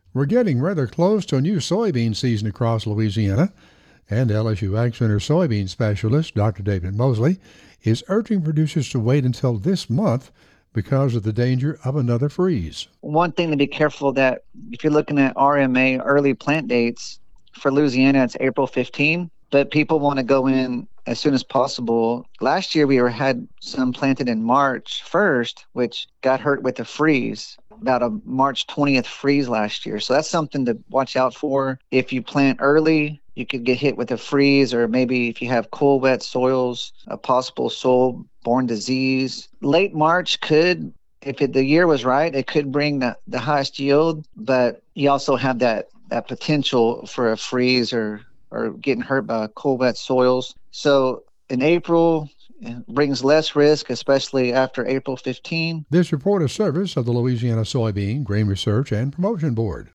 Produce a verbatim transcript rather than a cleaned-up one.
We're getting rather close to a new soybean season across Louisiana, and L S U Ag Center soybean specialist Doctor David Mosley is urging producers to wait until this month because of the danger of another freeze. One thing to be careful that if you're looking at R M A early plant dates, for Louisiana, it's April fifteenth, but people want to go in as soon as possible. Last year, we were, had some planted in March first, which got hurt with a freeze, about a March twentieth freeze last year. So that's something to watch out for. If you plant early, you could get hit with a freeze, or maybe if you have cool, wet soils, a possible soil-borne disease. Late March could, if it, the year was right, it could bring the, the highest yield, but you also have that, that potential for a freeze or or getting hurt by cool, wet soils. So in April, it brings less risk, especially after April fifteenth. This report is service of the Louisiana Soybean Grain Research and Promotion Board.